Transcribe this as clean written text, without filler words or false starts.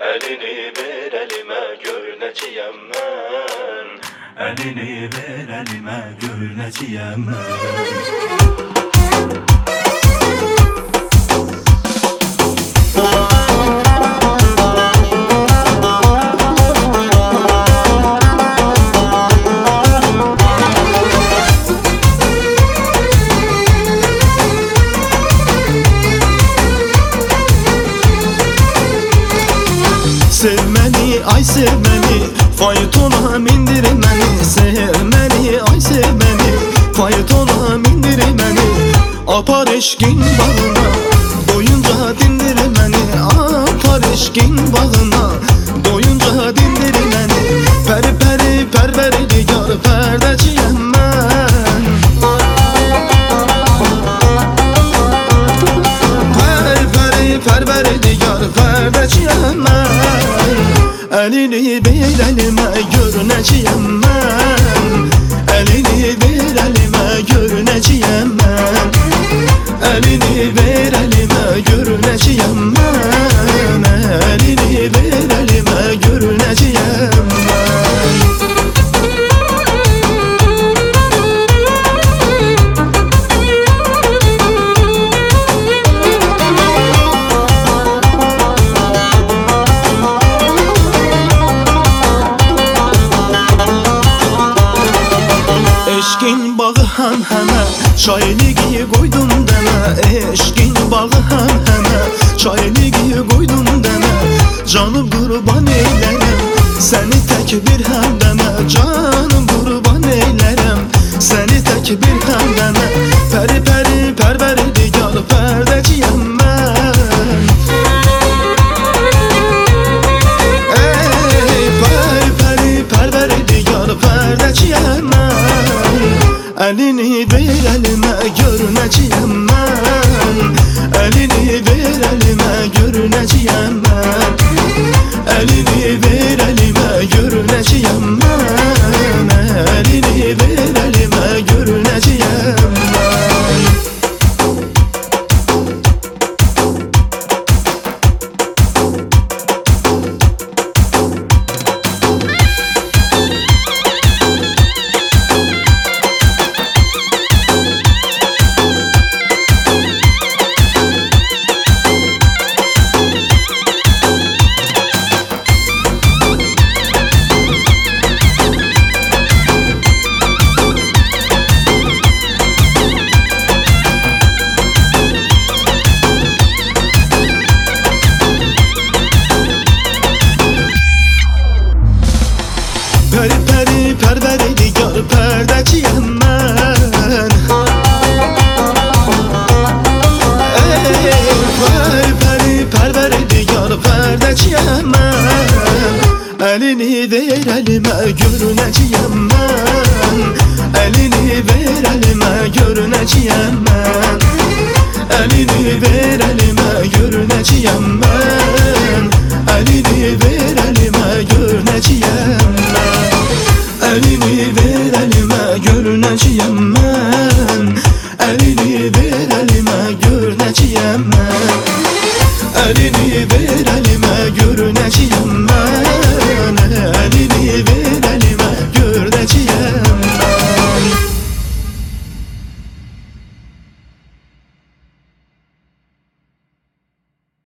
Elini ver elime gör neciyem ben. Elini ver elime gör neciyem ben. Sevmeni ay sevmeni faytona mindirmeni. Sevmeni ay sevmeni faytona mindirmeni. Apar eşkin bağına doyunca dindirmeni. Apar eşkin bağına doyunca dindirmeni. Peri peri perveri digar perdeciyem ben. Peri peri perveri digar perdeciyem ben. Elini ver elime gör neciyem ben. Elini ver elime gör neciyem ben. Elini ver elime gör neciyem ben. Elini ver elime gör neciyem ben. Eşkin bağı hem heme çaylığı koydum deme. Eşkin bağı hem heme çaylığı koydum deme. Canım kurban eylerim seni tek bir hem deme. Canım kurban eylerim seni tek bir hem deme. Peri peri perveri digar perdeciyem ben. Ey peri peri perveri digar perdeciyem ben. Elini ver elime gör neciyem ben. Elini ver elime gör neciyem ben. Elini ver elime gör neciyem ben. Elini ver elime gör neciyem ben. Peri peri perveri digar perdeciyem ben. Ey peri peri perveri digar perdeciyem ben. Elini ver elime gör neciyem ben. Elini ver elime gör neciyem ben. Elini ver elime gör neciyem ben. Elini ver elime gör neciyem ben. Elini ver elime gör neciyem ben. Elini ver elime gör neciyem ben. Elini ver